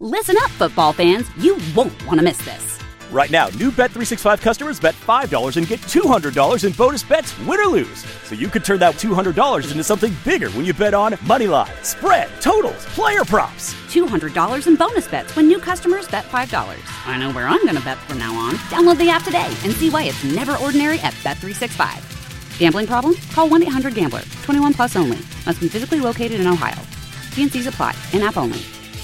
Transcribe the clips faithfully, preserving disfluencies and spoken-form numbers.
Listen up, football fans. You won't want to miss this. Right now, new Bet three sixty-five customers bet five dollars and get two hundred dollars in bonus bets, win or lose. So you could turn that two hundred dollars into something bigger when you bet on money line, spread, totals, player props. two hundred dollars in bonus bets when new customers bet five dollars. I know where I'm going to bet from now on. Download the app today and see why it's never ordinary at Bet three sixty-five. Gambling problem? Call one eight hundred gambler. twenty-one plus only. Must be physically located in Ohio. T and C's apply. In-app only.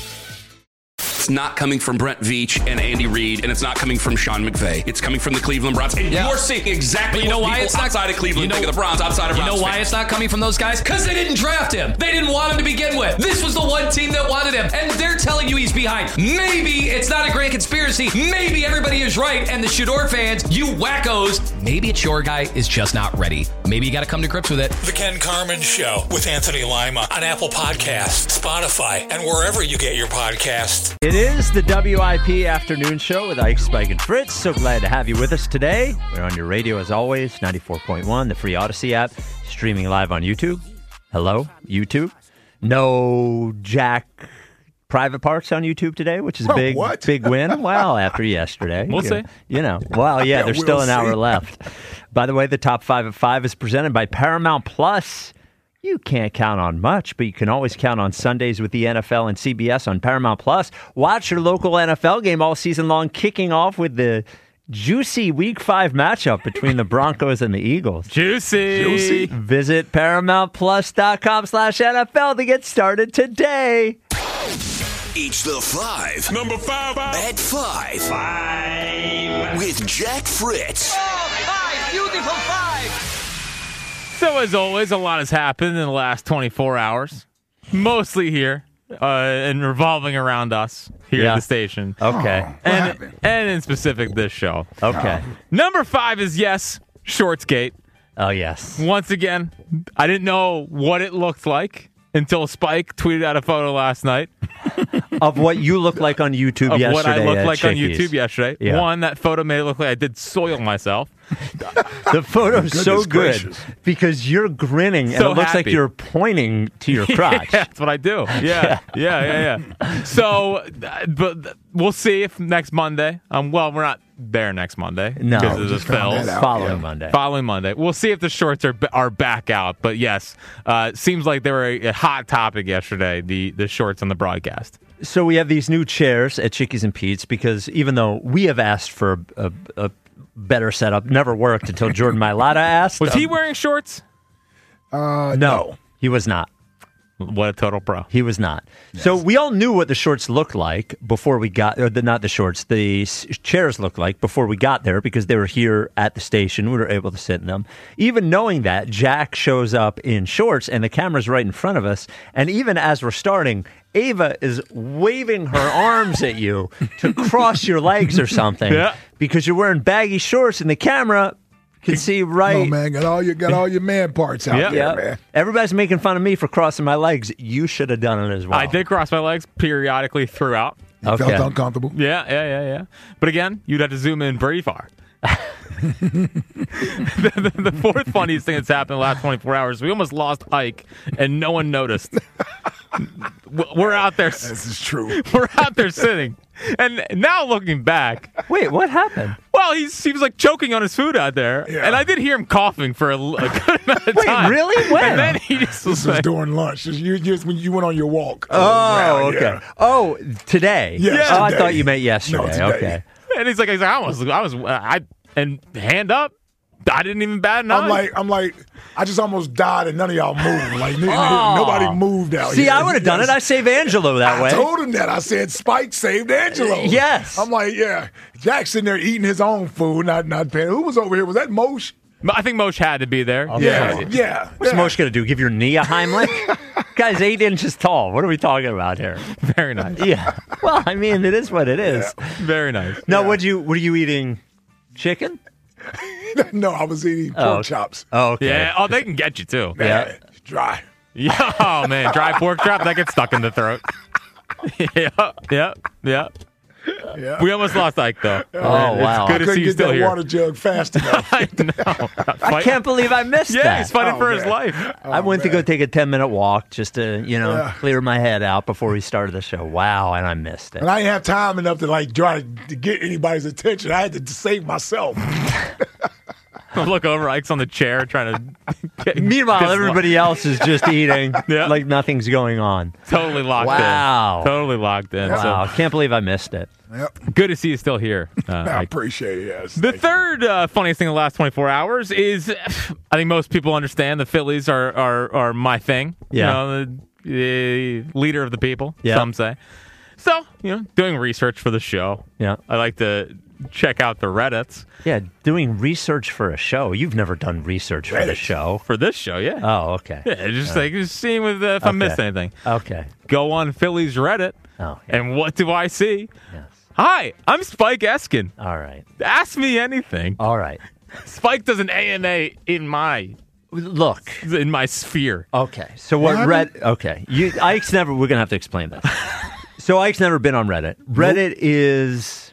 It's not coming from Brent Veach and Andy Reid, and it's not coming from Sean McVay. It's coming from the Cleveland Browns. And yeah. you're seeing exactly you know what why people it's not, outside of Cleveland you know, think of the Browns, outside of You Browns know why fans. it's not coming from those guys? Because they didn't draft him. They didn't want him to begin with. This was the one team that wanted him, and they're telling you he's behind. Maybe it's not a grand conspiracy. Maybe everybody is right, and the Shador fans, you wackos, maybe it's your guy is just not ready. Maybe you got to come to grips with it. The Ken Carman Show with Anthony Lima on Apple Podcasts, Spotify, and wherever you get your podcasts. It is the W I P Afternoon Show with Ike, Spike, and Fritz. So glad to have you with us today. We're on your radio as always, ninety-four point one, the free Odyssey app, streaming live on YouTube. Hello, YouTube. No Jack private parts on YouTube today, which is a big, what? big win. Well, after yesterday. We'll you see. know, You know, well, yeah, Yeah, there's we'll still an see. hour left. By the way, the top five at five is presented by Paramount Plus. You can't count on much, but you can always count on Sundays with the N F L and C B S on Paramount Plus. Watch your local N F L game all season long, kicking off with the juicy Week five matchup between the Broncos and the Eagles. Juicy. Juicy. Visit ParamountPlus.com slash NFL to get started today. Each the five. Number five. At five. Five. With Jack Fritz. Five, beautiful five. So, as always, a lot has happened in the last twenty-four hours. Mostly here uh, and revolving around us here Yeah. at the station. Okay. What and, happened? and in specific, this show. Okay. Number five is, yes, Shortsgate. Oh, yes. Once again, I didn't know what it looked like until Spike tweeted out a photo last night Of what you look like on YouTube of yesterday. what I looked at like on Chickies. YouTube yesterday. Yeah. One, that photo made it look like I did soil myself. The photo's so Goodness good gracious. because you're grinning and So it looks like happy. you're pointing to your crotch. Yeah, that's what I do. Yeah, yeah, yeah, yeah. So, uh, but we'll see if next Monday. Um, well, we're not there next Monday No, because of the just found Phils. that out. Following Yeah. Monday. Following Monday, we'll see if the shorts are are back out. But yes, uh, seems like they were a, a hot topic yesterday. The the shorts on the broadcast. So we have these new chairs at Chickies and Pete's because even though we have asked for a, a, a better setup, never worked until Jordan Mailata asked. Was he Um, wearing shorts? Uh, No, he was not. What a total pro. He was not. So we all knew what the shorts looked like before we got, or the, not the shorts, the s- chairs looked like before we got there because they were here at the station. We were able to sit in them. Even knowing that, Jack shows up in shorts and the camera's right in front of us. And even as we're starting, Ava is waving her arms at you to cross your legs or something Yeah. because you're wearing baggy shorts and the camera can see right. Oh man, got all your got all your man parts out Yeah. there, Yeah. man. Everybody's making fun of me for crossing my legs. You should have done it as well. I did cross my legs periodically throughout. You Okay. felt uncomfortable. Yeah, yeah, yeah, yeah. But again, you'd have to zoom in pretty far. the, the, the fourth funniest thing that's happened in the last twenty-four hours, we almost lost Ike, and no one noticed. We're out there. This is true. We're out there sitting, and now looking back, Wait, what happened? well, he's, he was like choking on his food out there, Yeah. and I did hear him coughing for a, l- a good amount of Wait, time. really? When? And then he just was This was like, during lunch. This- You just when you went on your walk. Oh, around, okay. yeah. Oh, today. Yes, oh, I today. thought you meant yesterday. No, today. Okay. and he's like, he's like, I was, I was, I, and hand up, I didn't even bat an eye. I'm like, I'm like, I just almost died and none of y'all moved. Like n- Oh. nobody moved out See, here. I would have done it. Yes. I save Angelo that I way. told him that. I said Spike saved Angelo. Yes. I'm like, yeah. Jack's sitting there eating his own food, not not paying. Who was over here? Was that Moshe? I think Moshe had to be there. Yeah, yeah. What's yeah. Moshe going to do? Give your knee a Heimlich? Guy's eight inches tall. What are we talking about here? Very nice. Yeah. Well, I mean, it is what it is. Very nice. Now, Yeah. what'd you, were you eating? Chicken? No, I was eating pork Oh. chops. Oh, okay. Yeah. Oh, they can get you too. Yeah. Man, it's dry. Yeah. Oh man, dry pork chop that gets stuck in the throat. yeah. Yeah. Yeah. Yeah. We almost lost Ike, though. Oh, wow. It's good I to couldn't see you get still that here. water jug fast enough. I know. I can't believe I missed Yeah, that. he's fighting Oh, for his man. life. I went to go take a ten-minute walk just to, you know, Yeah. clear my head out before we started the show. Wow, and I missed it. And I didn't have time enough to like try to get anybody's attention. I had to save myself. Look over, Ike's on the chair trying to. Get, Meanwhile, get- everybody else is just eating Yeah. like nothing's going on. Totally locked Wow. in. Totally locked in. Wow, So can't believe I missed it. Yep. good to see you still here. Uh, I Ike. appreciate it. Yes. The Thank you. third uh, funniest thing in the last twenty-four hours is, I think most people understand the Phillies are are, are my thing. Yeah. You know, the, the leader of the people, Yeah. some say. So, you know, doing research for the show. Yeah. I like to check out the Reddits. Yeah, doing research for a show. You've never done research for the show. For this show, yeah. Oh, okay. yeah, just like just seeing with, uh, if I Okay. missed anything. Okay. Go on Phillies Reddit, Oh, yeah. and what do I see? Yes. Hi, I'm Spike Eskin. All right. Ask me anything. All right. Spike does an A M A in my Look. in my sphere. Okay. So what Red okay. You Ike's never we're gonna have to explain this. So Ike's never been on Reddit. Reddit is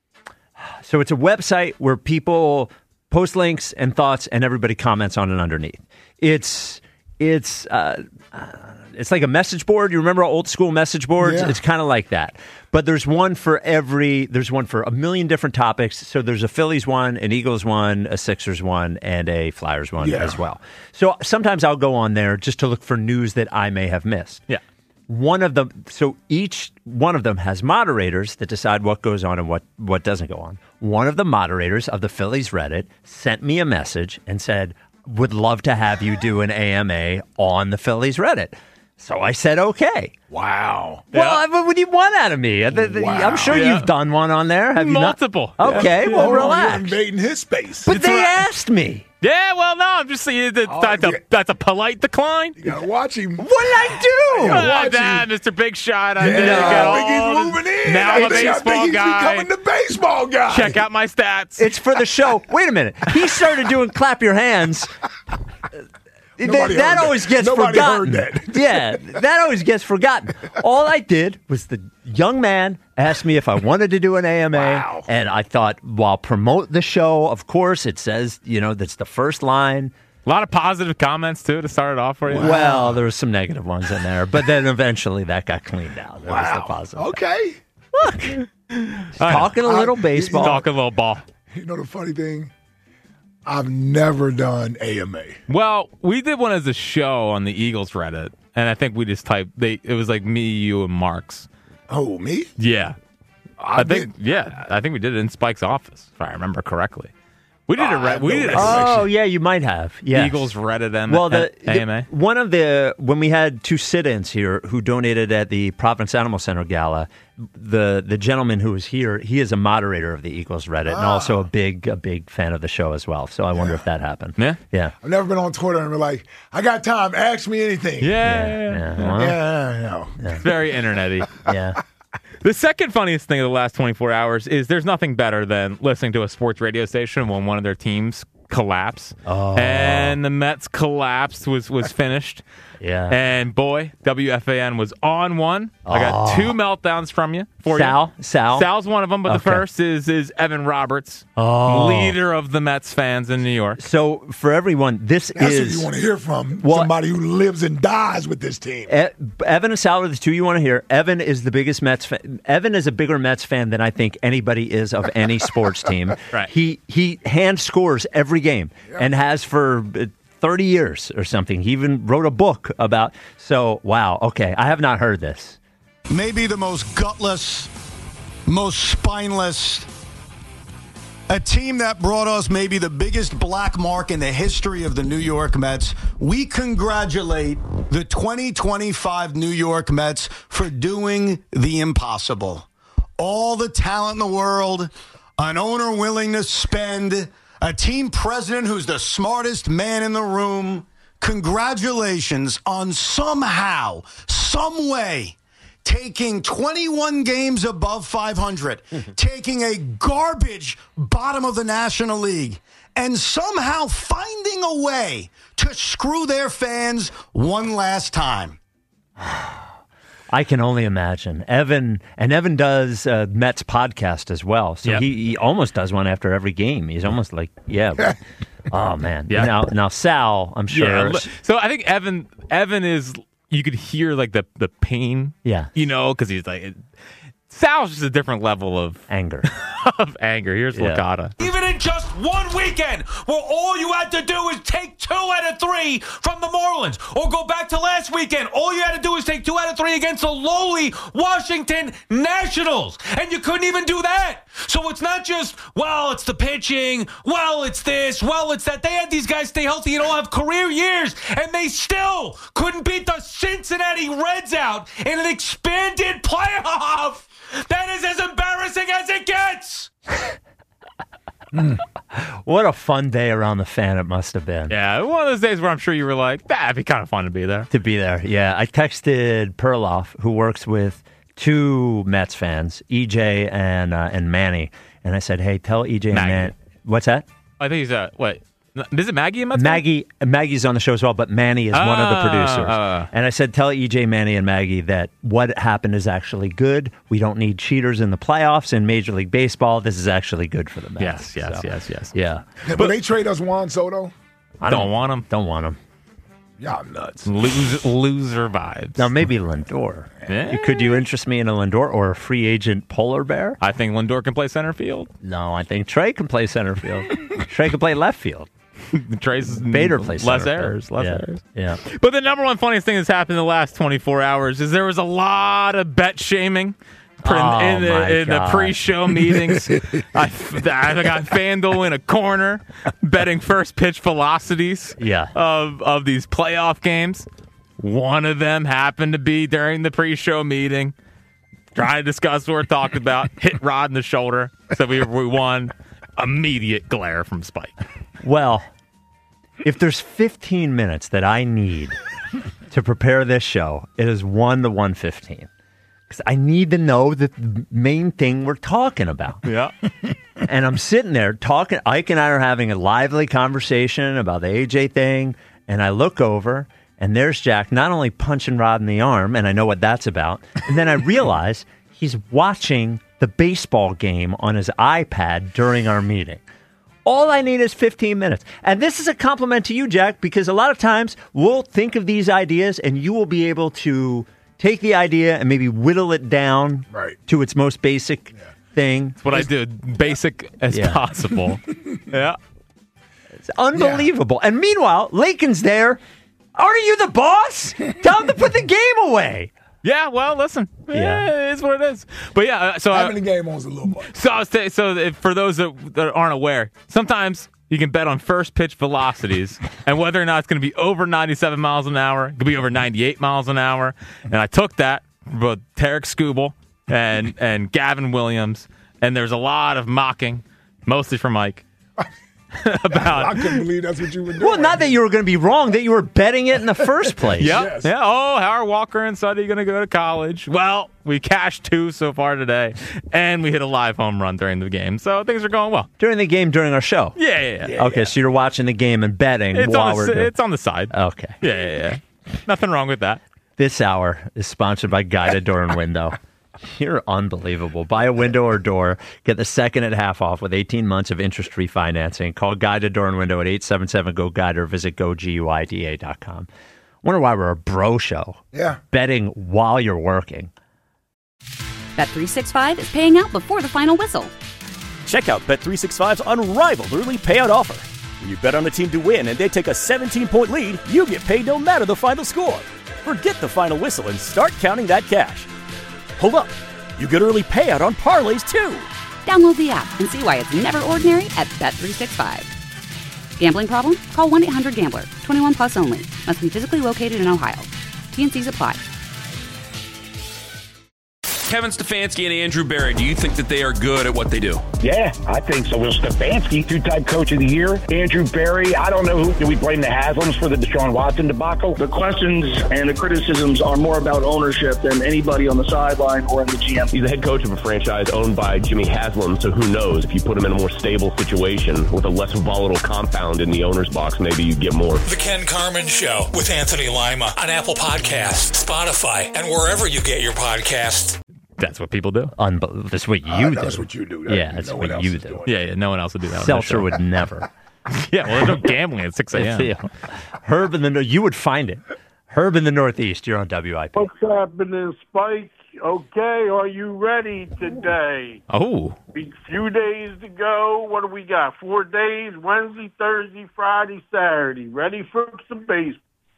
so it's a website where people post links and thoughts and everybody comments on it underneath. It's it's uh, it's like a message board. You remember old school message boards? Yeah. It's kind of like that. But there's one for every, there's one for a million different topics. So there's a Phillies one, an Eagles one, a Sixers one, and a Flyers one Yeah. as well. So sometimes I'll go on there just to look for news that I may have missed. Yeah. One of them, so each one of them has moderators that decide what goes on and what, what doesn't go on. One of the moderators of the Phillies Reddit sent me a message and said, would love to have you do an A M A on the Phillies Reddit. So I said, okay. Wow. Well, I- what would you want out of me? The- the- Wow. I'm sure Yeah. you've done one on there. Have you not? Multiple. Okay, well, Hold on, relax. You're invading his space. But they asked me. Yeah, well, no, I'm just saying that Oh, that's, a, yeah. that's a polite decline. You gotta watch him. What did I do? Yeah. Ah, watch that, him. Mister Big Shot. I Yeah, did I get think all he's the- moving in. Now I I'm a think- I baseball think he's guy. becoming the baseball guy. Check out my stats. It's for the show. Wait a minute. He started doing clap your hands. Th- Nobody that heard always that. gets Nobody forgotten. heard that. Yeah, that always gets forgotten. All I did was the young man asked me if I wanted to do an A M A, Wow. and I thought, well, promote the show. Of course, it says, you know, that's the first line. a lot of positive comments, too, to start it off for you. Well, there were some negative ones in there, but then eventually that got cleaned out. That was the Wow. positive. Okay. Look, talking a little I- baseball. Talk a little ball. You know the funny thing? I've never done A M A. Well, we did one as a show on the Eagles Reddit, and I think we just typed, they, it was like me, you, and Marks. Oh, me? Yeah. I, I think, did- yeah, I think we did it in Spike's office, if I remember correctly. We did Oh, a I re- have we no did a recollection. Oh, yeah, you might have. Yes. Eagles Reddit M- Well, the, A M A. the- one of the when we had two sit-ins here who donated at the Providence Animal Center Gala, the the gentleman who was here, he is a moderator of the Eagles Reddit and also a big a big fan of the show as well. So I wonder if that happened. Yeah? yeah, I've never been on Twitter and been like, I got time. Ask me anything. Yeah. yeah, well, Yeah, no. It's very internety. yeah. The second funniest thing of the last twenty-four hours is there's nothing better than listening to a sports radio station when one of their teams collapse. Oh. And the Mets collapsed was was finished. Yeah. And boy, W F A N was on one. I got two meltdowns from you. For Sal, you. Sal, Sal's one of them, but the Okay. first is is Evan Roberts, Oh. leader of the Mets fans in New York. So for everyone, this That's is what you want to hear from Well- somebody who lives and dies with this team. E- Evan and Sal are the two you want to hear. Evan is the biggest Mets fan. Evan is a bigger Mets fan than I think anybody is of any sports team. Right. He he hand scores every game and has for uh, thirty years or something. He even wrote a book about. So wow, okay, I have not heard this. Maybe the most gutless, most spineless, a team that brought us maybe the biggest black mark in the history of the New York Mets. We congratulate the twenty twenty-five New York Mets for doing the impossible. All the talent in the world, an owner willing to spend, a team president who's the smartest man in the room. Congratulations on somehow, some way, taking twenty-one games above five hundred, taking a garbage bottom of the National League, and somehow finding a way to screw their fans one last time. I can only imagine. Evan, and Evan does uh, Mets podcast as well. So Yep. he, he almost does one after every game. He's almost like, yeah. but- oh, man. Yeah. Now, now Sal, I'm sure. Yeah, li- so I think Evan Evan is you could hear like the the pain. Yeah. You know, because he's like it, Sal's just a different level of anger. of anger. Here's Yeah. Licata. Even in just one weekend, where all you had to do is take two out of three from the Marlins, or go back to last weekend, all you had to do is take two out of three against the lowly Washington Nationals, and you couldn't even do that. So it's not just, well, it's the pitching, well, it's this, well, it's that. They had these guys stay healthy and all have career years, and they still couldn't beat the Cincinnati Reds out in an expanded playoff. That is as embarrassing as it gets. Mm. What a fun day around the fan it must have been. Yeah, one of those days where I'm sure you were like, that'd be kind of fun to be there. To be there, yeah. I texted Perloff, who works with two Mets fans, E J and uh, and Manny, and I said, hey, tell E J and Maggie. Manny. What's that? I think he's uh what? Is it Maggie and Mets? Maggie, Maggie's on the show as well, but Manny is one of the Ah, producers. uh. And I said, tell E J, Manny, and Maggie that what happened is actually good. We don't need cheaters in the playoffs in Major League Baseball. This is actually good for the Mets. Yes, yes, So, yes, yes. Yeah. Yeah, but they trade us Juan Soto. I don't want him. Don't want him. Y'all nuts. Loser, loser vibes. Now, maybe Lindor. Yeah. You- Could you interest me in a Lindor or a free agent polar bear? I think Lindor can play center field. No, I think Trey can play center field. Trey can play left field. Trey's Bader plays less center field. errors, less yeah. errors. Yeah. But the number one funniest thing that's happened in the last twenty-four hours is there was a lot of bet shaming in, Oh, in, the, my in the God. pre-show meetings. I, I got FanDuel in a corner betting first pitch velocities Yeah. of, of these playoff games. One of them happened to be during the pre-show meeting. Trying to discuss what we're talking about. Hit Rod in the shoulder. So we, we won. Immediate glare from Spike. Well, if there's fifteen minutes that I need to prepare this show, it is one to one fifteen. Because I need to know the main thing we're talking about. Yeah. And I'm sitting there talking. Ike and I are having a lively conversation about the A J thing. And I look over, and there's Jack not only punching Rod in the arm, and I know what that's about. And then I realize he's watching the baseball game on his iPad during our meeting. All I need is fifteen minutes. And this is a compliment to you, Jack, because a lot of times we'll think of these ideas and you will be able to take the idea and maybe whittle it down Right. to its most basic yeah. thing. That's what I did, basic as Yeah. possible. Yeah. It's unbelievable. Yeah. And meanwhile, Lakin's there. Aren't you the boss? Tell him to put the game away. Yeah, well, listen. Yeah. Yeah, it is what it is. But yeah, uh, so uh, Having the game on's a little boy. so I was t- so if, for those that, that aren't aware, sometimes you can bet on first pitch velocities and whether or not it's going to be over ninety-seven miles an hour. It could be over ninety-eight miles an hour. And I took that from both Tarek Skubal and and Gavin Williams, and there's a lot of mocking, mostly from Mike. about I couldn't believe that's what you were doing. Well, not that you were going to be wrong, that you were betting it in the first place. Yep. Yes. Yeah. Oh, Howard Walker and Sonny going to go to college. Well, we cashed two so far today, and we hit a live home run during the game, so things are going well. During the game, during our show. Yeah, yeah, yeah. Okay, so you're watching the game and betting It's while on we're the, doing. it's on the side. Okay. Yeah, yeah, yeah. Nothing wrong with that. This hour is sponsored by Guided Door and Window. You're unbelievable. Buy a window or door. Get the second at half off with eighteen months of interest-free financing. Call Guided Door and Window at eight seven seven, G O, Guide or visit go guida dot com. Wonder why we're a bro show. Yeah. Betting while you're working. Bet three sixty-five is paying out before the final whistle. Check out Bet three sixty-five's unrivaled early payout offer. When you bet on a team to win and they take a seventeen-point lead, you get paid no matter the final score. Forget the final whistle and start counting that cash. Hold up. You get early payout on parlays, too. Download the app and see why it's never ordinary at Bet three sixty-five. Gambling problem? Call one eight hundred gambler. twenty-one plus only. Must be physically located in Ohio. T and C's apply. Kevin Stefanski and Andrew Berry, do you think that they are good at what they do? Yeah, I think so. Well, Stefanski, two-time coach of the year. Andrew Berry, I don't know who. Do we blame the Haslams for the Deshaun Watson debacle? The questions and the criticisms are more about ownership than anybody on the sideline or in the G M. He's the head coach of a franchise owned by Jimmy Haslam, so who knows? If you put him in a more stable situation with a less volatile compound in the owner's box, maybe you get more. The Ken Carmen Show with Anthony Lima on Apple Podcasts, Spotify, and wherever you get your podcasts. That's what people do. Unbelievable. That's what you Uh, do. that's what you do. That- yeah, that's no what one else you is do. doing Yeah, yeah, no one else would do that. Seltzer would never. Yeah, well, there's no gambling at six a.m. Herb in the you would find it. Herb in the Northeast. You're on W I P. What's happening, Spike? Okay, are you ready today? Oh. A few days to go. What do we got? Four days, Wednesday, Thursday, Friday, Saturday. Ready for some baseball.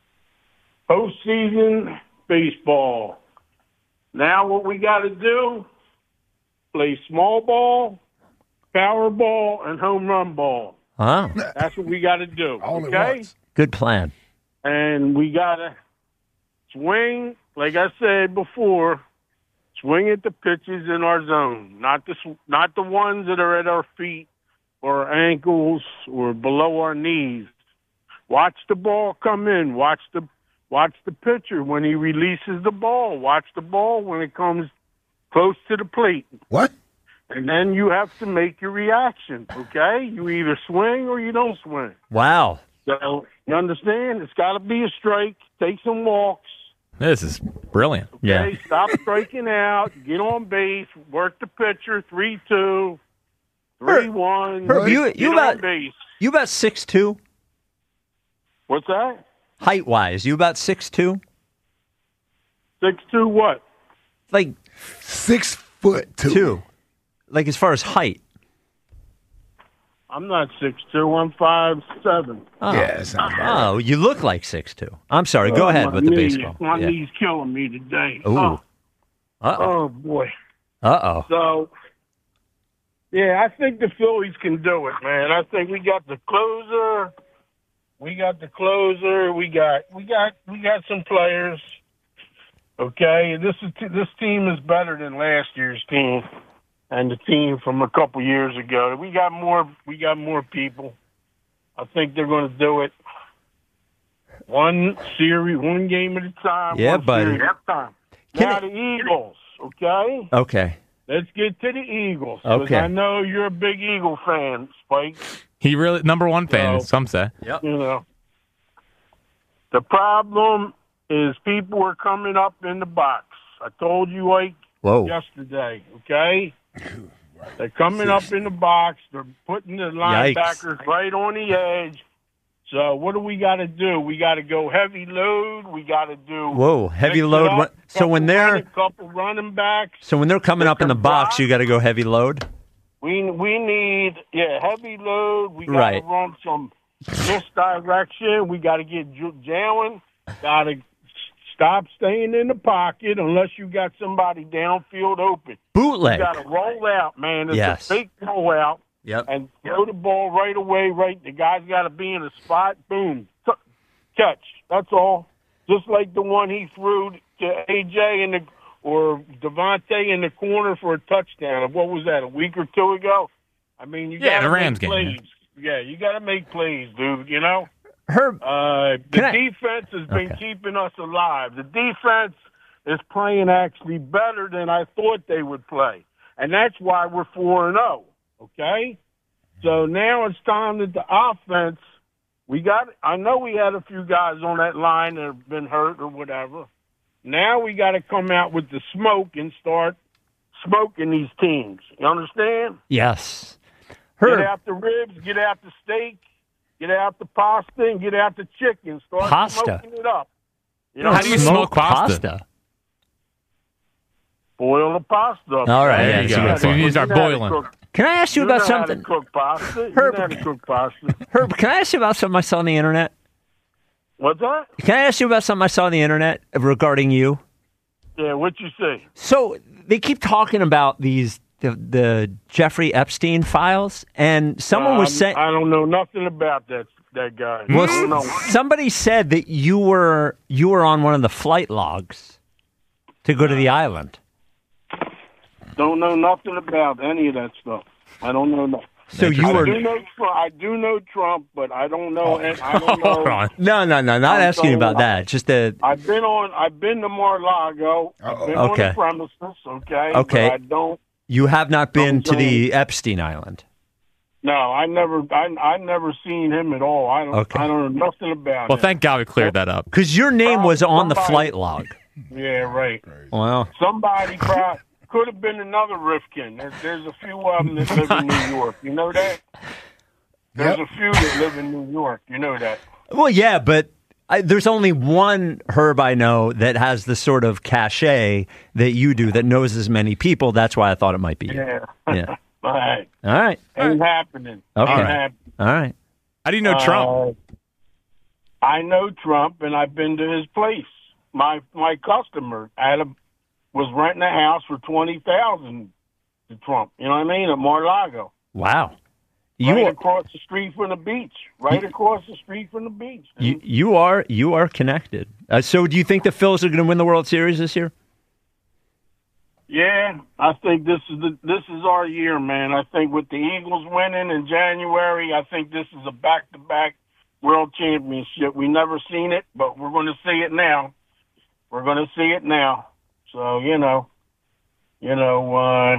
Postseason baseball. Now what we got to do, play small ball, power ball, and home run ball. Oh. That's what we got to do, okay? Good plan. And we got to swing, like I said before, swing at the pitches in our zone, not the not the ones that are at our feet or ankles or below our knees. Watch the ball come in. Watch the watch the pitcher when he releases the ball. Watch the ball when it comes close to the plate. What? And then you have to make your reaction, okay? You either swing or you don't swing. Wow. So, you understand? It's got to be a strike. Take some walks. This is brilliant. Okay, yeah. Stop striking out. Get on base. Work the pitcher. three two, three one. Herb, you, you get on about, base. you about six two? What's that? Height-wise, you about six two? six two what? Like six foot two. two. Like as far as height. I'm not six two. I'm five seven. Oh. Yeah, it's not bad. Oh, you look like six two. I'm sorry. Go Oh, ahead my with the knee, baseball. My Yeah. knee's killing me today. Ooh. Oh, Uh-oh. oh, boy. Uh-oh. So, yeah, I think the Phillies can do it, man. I think we got the closer. We got the closer. We got we got we got some players. Okay, this is this team is better than last year's team and the team from a couple years ago. We got more. We got more people. I think they're going to do it. One series, one game at a time. Yeah, one buddy. series at a time. Can Now it- the Eagles. Okay. Okay. Let's get to the Eagles. 'Cause Okay. I know you're a big Eagle fan, Spike. He really number one fan, So, some say. Yep. You know, the problem is people are coming up in the box. I told you like Whoa. yesterday. Okay, they're coming up in the box. They're putting the linebackers right on the edge. So what do we got to do? We got to go heavy load. We got to do Whoa, heavy mix it load. up, What- So when couple they're running, couple running backs. so when they're coming up in the box, you got to go heavy load. We we need yeah heavy load. We got to Right. run some misdirection. We got to get J- Jalen. Got to stop staying in the pocket unless you got somebody downfield open. Bootleg. You got to roll out, man. It's Yes. a fake rollout. Yep. And throw the ball right away. Right, the guy's got to be in a spot. Boom, T- catch. That's all. Just like the one he threw to A J in the or Devontae in the corner for a touchdown. What was that? A week or two ago? I mean, you Yeah, got to the Rams make game, plays. Yeah, you got to make plays, dude. You know. Herb, uh, the can I- defense has been Okay. keeping us alive. The defense is playing actually better than I thought they would play, and that's why we're four and zero. Okay, so now it's time that the offense. We got. I know we had a few guys on that line that have been hurt or whatever. Now we got to come out with the smoke and start smoking these teams. You understand? Yes. Get out the ribs, get out the steak, get out the pasta, and get out the chicken. Start Pasta? smoking it up. You How do you smoke pasta? Boil the pasta up. All right, There yeah, you that's a go. good So you point. need to start You know how to boiling. cook- Can I ask you you about know how to something? cook pasta. You Herb- know how to cook pasta. Herb, can I ask you about something I saw on the internet? What's that? Can I ask you about something I saw on the internet regarding you? Yeah, what you say? So they keep talking about these the, the Jeffrey Epstein files, and someone was Um, saying. I don't know nothing about that that guy. Well, I don't know. somebody said that you were you were on one of the flight logs to go to the island. Don't know nothing about any of that stuff. I don't know nothing. So you I were. Do know, I do know Trump, but I don't know. And I don't know. Hold on. No, no, no. Not I'm asking sorry. about that. Just the. I've been on. I've been to Mar-a-Lago. I've been Okay. on the premises. Okay. Okay. But I don't. You have not been I'm to the saying- Epstein Island. No, I never. I I never seen him at all. I don't. Okay. I don't know nothing about Well, him. thank God we cleared that up. Because your name was on the somebody- flight log. Yeah, right. Wow. Somebody probably could have been another Rifkin. There's, there's a few of them that live in New York. You know that? There's a few that live in New York. You know that? Well, yeah, but I, there's only one Herb I know that has the sort of cachet that you do that knows as many people. That's why I thought it might be you. Yeah. Yeah. All right. All right. Ain't happening. Okay. Ain't happening. All right. How do you know Trump? Uh, I know Trump, and I've been to his place. My my customer had a, was renting a house for twenty thousand to Trump. You know what I mean? At Mar-a-Lago. Wow. You right are, across the street from the beach. Right across the street from the beach. you, you are you are connected. Uh, so, do you think the Phils are going to win the World Series this year? Yeah, I think this is the this is our year, man. I think with the Eagles winning in January, I think this is a back-to-back world championship. We never seen it, but we're going to see it now. We're going to see it now. So, you know, you know, uh,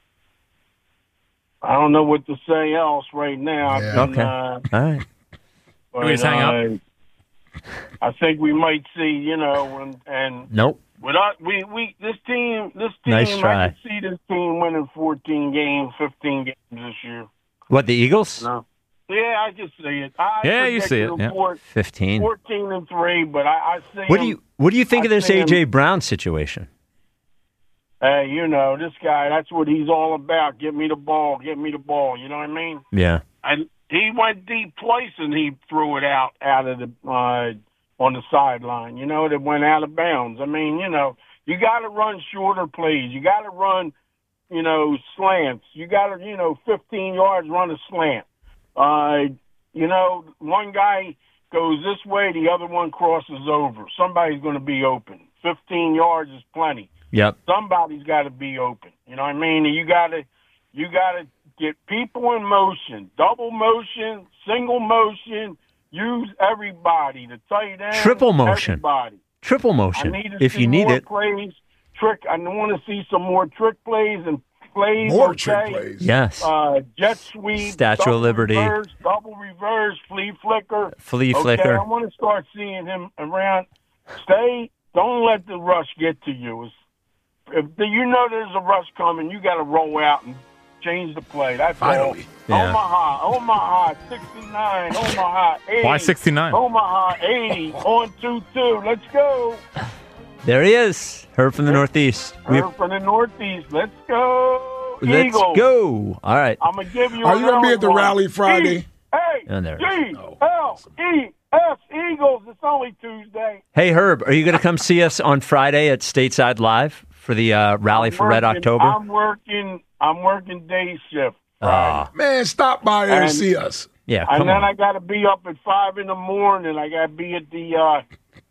I don't know what to say else right now. Yeah. I've been, Okay. Uh, All right. but, We just hang up? uh, I think we might see, you know, and, and Nope. with us, we, we this team, this team, Nice try. I can see this team winning fourteen games, fifteen games this year. What, the Eagles? No. Yeah, I just see it. I Yeah, you see it, predicted yeah. them four- fifteen. fourteen and three, but I, I see. What do them- you What do you think I of this see A J them- Brown situation? Hey, you know, this guy, that's what he's all about. Get me the ball, get me the ball. You know what I mean? Yeah. And he went deep twice and he threw it out out of the uh, on the sideline. You know, it went out of bounds. I mean, you know, you got to run shorter plays. You got to run, you know, slants. You got to, you know, fifteen yards, run a slant. Uh, you know, one guy goes this way, the other one crosses over. Somebody's going to be open. fifteen yards is plenty. Yep. Somebody's got to be open. You know what I mean? And you got to, you got to get people in motion, double motion, single motion. Use everybody. The tight end, Triple motion. Everybody. Triple I motion, need to if see you need more it. Plays, trick. I want to see some more trick plays and plays. More okay? trick plays. Yes. Uh, jet sweep. Statue of double Liberty. Reverse, double reverse. Flea flicker. Flea okay, flicker. I want to start seeing him around. Stay. Don't let the rush get to you. It's, if the, you know there's a rush coming, you got to roll out and change the play. That's Finally. all. Yeah. Omaha, Omaha, sixty-nine, Omaha, eighty. Why sixty-nine? Omaha, eighty, on two two. Let's go. There he is. Herb from the Northeast. We- We're from the Northeast. Let's go. let's Eagles. go. All right. I'm gonna give you. Are you going gonna to be at the rally Friday? Hey, Oh, there. G L E S Eagles. It's only Tuesday. Hey, Herb, are you going to come see us on Friday at Stateside Live for the uh, Rally I'm for Red working- October? I'm working. I'm working day shift. Ah, Man, stop by here and And- see us. yeah, And come then on. I got to be up at five in the morning. I got to be at the uh,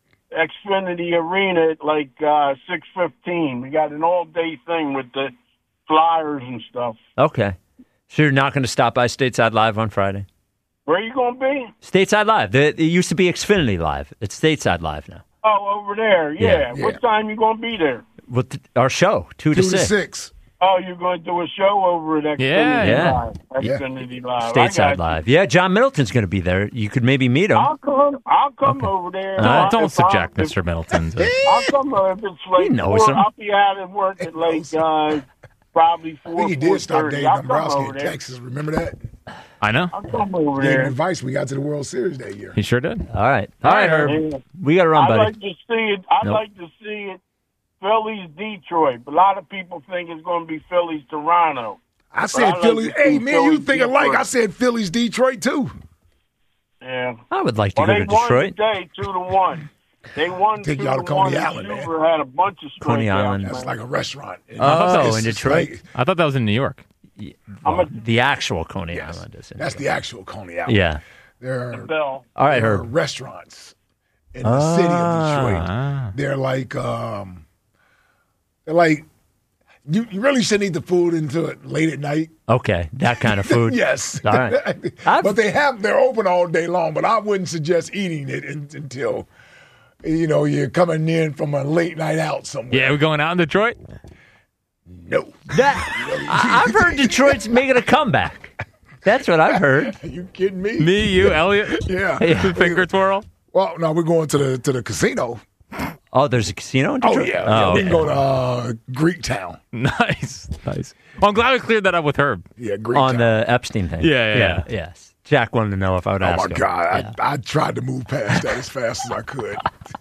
Xfinity Arena at like uh, six fifteen. We got an all day thing with the flyers and stuff. Okay. So you're not going to stop by Stateside Live on Friday? Where you going to be? Stateside Live. The, it used to be Xfinity Live. It's Stateside Live now. Oh, over there. Yeah. Yeah. What time you going to be there? With th- our show, two, Two to to six. six. Oh, you're going to do a show over at Xfinity Yeah, yeah. Live. Xfinity Live. I got Stateside you. Live. Yeah, John Middleton's going to be there. You could maybe meet him. I'll come. I'll come over there. All right. If Don't I- subject if- Mister Middleton to. I'll come over if it's like He knows four, him. I'll be out at work at like uh, probably I four. think he did stop four thirty. Dave I'll come Dombrowski over in there. Texas. Remember that? I know. I'll come over Gave him there. advice. We got to the World Series that year. He sure did. All right. All right, Herb. Yeah. We got to run, I'd buddy. like to see it. I'd Nope. like to see it. Phillies, Detroit. But a lot of people think it's going to be Phillies, Toronto. I But said I like Phillies. to Hey, see man, you Phillies, think alike. Detroit. I said Phillies, Detroit, too. Yeah. I would like to Well, go they to won Detroit. today, two to one. They won Take two y'all to to Coney one. Island, man. Hoover had a bunch of Coney strikeouts, Island. man. That's like a restaurant. Oh, It's in just Detroit? like- I thought that was in New York. I'm a The actual Coney Yes. Island is in That's Detroit. the actual Coney Island. Yeah. There are, Bell. All right, there are Herb. restaurants in the city of Detroit. Ah. They're like, um, they're like, You, you really shouldn't eat the food until it late at night. Okay, that kind of food. Yes. All right. But they have they're open all day long. But I wouldn't suggest eating it in, until you know you're coming in from a late night out somewhere. Yeah, we going out in Detroit? No. That I- I've heard Detroit's making a comeback. That's what I've heard. Are you kidding me? Me, you, Elliot. Yeah. The finger twirl. Well, no, we're going to the to the casino. Oh, there's a casino in Oh Detroit? yeah, Oh, yeah. we can okay. go to uh, Greek Town. Nice, nice. Well, I'm glad we cleared that up with Herb. Yeah, Greek On Town. the Epstein thing. Yeah, yeah, yeah. Yes. Jack wanted to know if I would Oh ask my him. God, Yeah. I, I tried to move past that as fast as I could.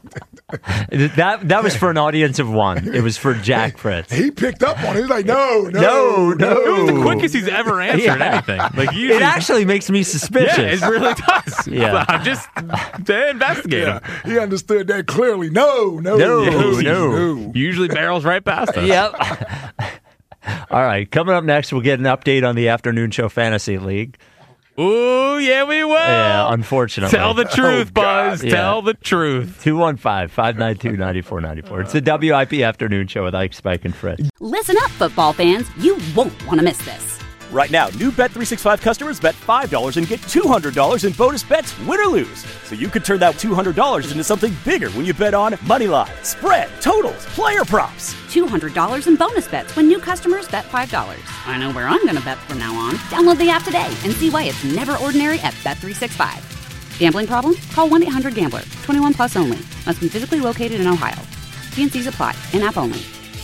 That that was for an audience of one. It was for Jack Fritz. He picked up on it. He's like, no, no, No, no. It was the quickest he's ever answered Yeah. anything. Like usually, It actually makes me suspicious. yeah, it really does. Yeah. I'm just to investigate him. Yeah, he understood that clearly. No, no, No, no, no. Usually barrels right past us. Yep. All right. Coming up next, we'll get an update on the Afternoon Show Fantasy League. Ooh, yeah, we will. Yeah, unfortunately. Tell the truth, Oh, Buzz. God. Tell Yeah. the truth. two one five, five nine two, nine four nine four. It's the W I P Afternoon Show with Ike, Spike, and Fred. Listen up, football fans. You won't want to miss this. Right now, new Bet three sixty-five customers bet five dollars and get two hundred dollars in bonus bets, win or lose. So you could turn that two hundred dollars into something bigger when you bet on Moneyline, spread, totals, player props. two hundred dollars in bonus bets when new customers bet five dollars. I know where I'm going to bet from now on. Download the app today and see why it's never ordinary at Bet three sixty-five. Gambling problem? Call one eight hundred gambler. twenty-one plus only. Must be physically located in Ohio. T N Cs apply. In-app only.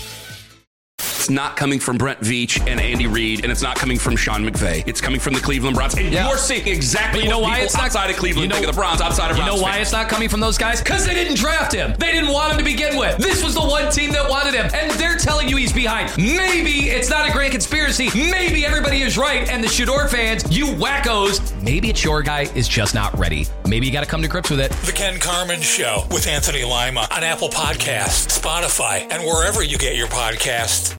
It's not coming from Brent Veach and Andy Reid, and it's not coming from Sean McVay. It's coming from the Cleveland Browns. And Yeah. you're seeing exactly But you know what why people it's not outside of Cleveland you know, think of the Browns, outside of You Browns know why fans. it's not coming from those guys? Because they didn't draft him. They didn't want him to begin with. This was the one team that wanted him, and they're telling you he's behind. Maybe it's not a grand conspiracy. Maybe everybody is right, and the Shador fans, you wackos, maybe it's your guy is just not ready. Maybe you got to come to grips with it. The Ken Carmen Show with Anthony Lima on Apple Podcasts, Spotify, and wherever you get your podcasts.